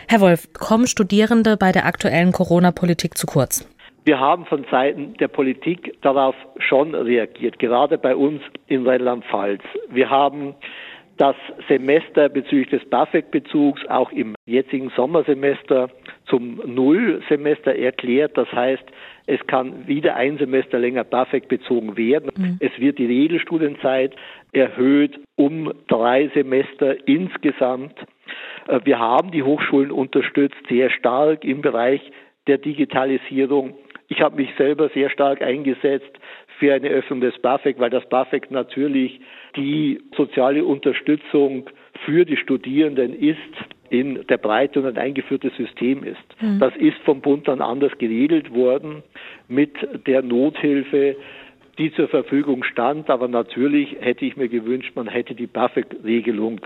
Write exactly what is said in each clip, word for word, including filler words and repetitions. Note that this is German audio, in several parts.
Herr Wolf, kommen Studierende bei der aktuellen Corona-Politik zu kurz? Wir haben von Seiten der Politik darauf schon reagiert, gerade bei uns in Rheinland-Pfalz. Wir haben das Semester bezüglich des BAföG-Bezugs auch im jetzigen Sommersemester zum Nullsemester erklärt. Das heißt, es kann wieder ein Semester länger BAföG bezogen werden. Mhm. Es wird die Regelstudienzeit erhöht um drei Semester insgesamt. Wir haben die Hochschulen unterstützt, sehr stark im Bereich der Digitalisierung. Ich habe mich selber sehr stark eingesetzt für eine Öffnung des BAföG, weil das BAföG natürlich die soziale Unterstützung für die Studierenden ist, in der Breite und ein eingeführtes System ist. Mhm. Das ist vom Bund dann anders geregelt worden mit der Nothilfe, die zur Verfügung stand. Aber natürlich hätte ich mir gewünscht, man hätte die BAföG-Regelung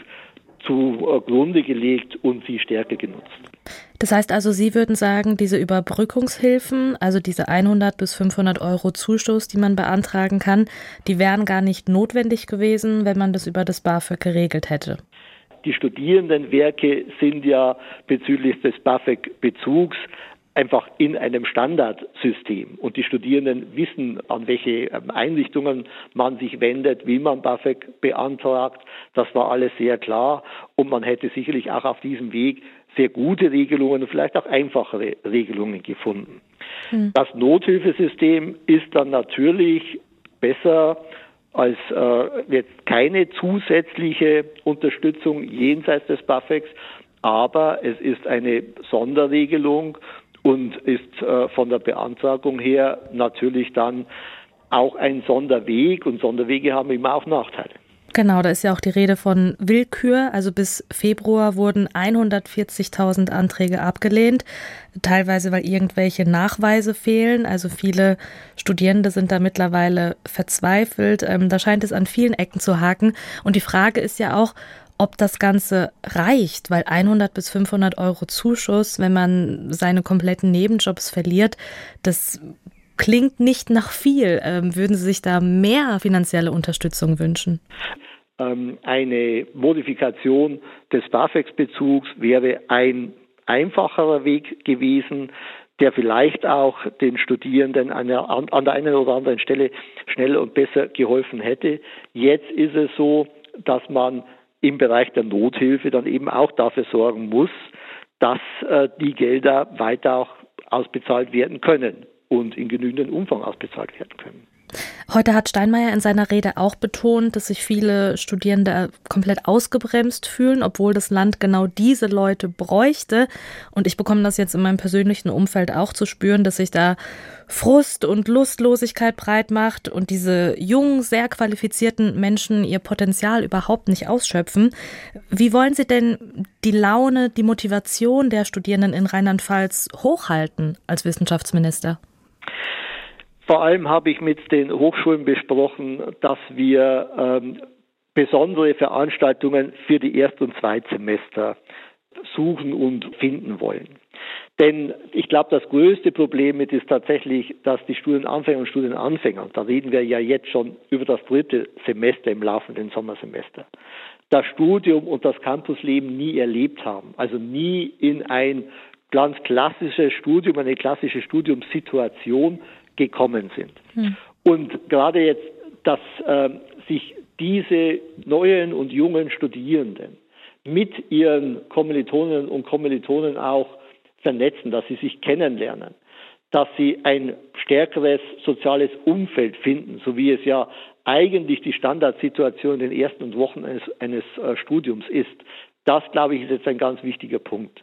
zugrunde gelegt und sie stärker genutzt. Das heißt also, Sie würden sagen, diese Überbrückungshilfen, also diese hundert bis fünfhundert Euro Zuschuss, die man beantragen kann, die wären gar nicht notwendig gewesen, wenn man das über das BAföG geregelt hätte? Die Studierendenwerke sind ja bezüglich des BAföG-Bezugs einfach in einem Standardsystem. Und die Studierenden wissen, an welche Einrichtungen man sich wendet, wie man BAföG beantragt. Das war alles sehr klar. Und man hätte sicherlich auch auf diesem Weg sehr gute Regelungen und vielleicht auch einfachere Regelungen gefunden. Hm. Das Nothilfesystem ist dann natürlich besser als äh, jetzt keine zusätzliche Unterstützung jenseits des BAföGs, aber es ist eine Sonderregelung und ist äh, von der Beantragung her natürlich dann auch ein Sonderweg, und Sonderwege haben immer auch Nachteile. Genau, da ist ja auch die Rede von Willkür. Also bis Februar wurden hundertvierzigtausend Anträge abgelehnt, teilweise weil irgendwelche Nachweise fehlen. Also viele Studierende sind da mittlerweile verzweifelt. Ähm, da scheint es an vielen Ecken zu haken. Und die Frage ist ja auch, ob das Ganze reicht, weil hundert bis fünfhundert Euro Zuschuss, wenn man seine kompletten Nebenjobs verliert, das klingt nicht nach viel. Ähm, würden Sie sich da mehr finanzielle Unterstützung wünschen? Ähm, eine Modifikation des BAföG-Bezugs wäre ein einfacherer Weg gewesen, der vielleicht auch den Studierenden an der, an der einen oder anderen Stelle schneller und besser geholfen hätte. Jetzt ist es so, dass man im Bereich der Nothilfe dann eben auch dafür sorgen muss, dass äh, die Gelder weiter auch ausbezahlt werden können und in genügendem Umfang ausbezahlt werden können. Heute hat Steinmeier in seiner Rede auch betont, dass sich viele Studierende komplett ausgebremst fühlen, obwohl das Land genau diese Leute bräuchte. Und ich bekomme das jetzt in meinem persönlichen Umfeld auch zu spüren, dass sich da Frust und Lustlosigkeit breit macht und diese jungen, sehr qualifizierten Menschen ihr Potenzial überhaupt nicht ausschöpfen. Wie wollen Sie denn die Laune, die Motivation der Studierenden in Rheinland-Pfalz hochhalten als Wissenschaftsminister? Vor allem habe ich mit den Hochschulen besprochen, dass wir ähm, besondere Veranstaltungen für die Erst- und Zweitsemester suchen und finden wollen. Denn ich glaube, das größte Problem ist tatsächlich, dass die Studienanfänger und Studienanfänger, da reden wir ja jetzt schon über das dritte Semester im laufenden Sommersemester, das Studium und das Campusleben nie erlebt haben, also nie in ein ganz klassisches Studium, eine klassische Studiumssituation gekommen sind. Hm. Und gerade jetzt, dass äh, sich diese neuen und jungen Studierenden mit ihren Kommilitoninnen und Kommilitonen auch vernetzen, dass sie sich kennenlernen, dass sie ein stärkeres soziales Umfeld finden, so wie es ja eigentlich die Standardsituation in den ersten Wochen eines, eines äh, Studiums ist. Das, glaube ich, ist jetzt ein ganz wichtiger Punkt.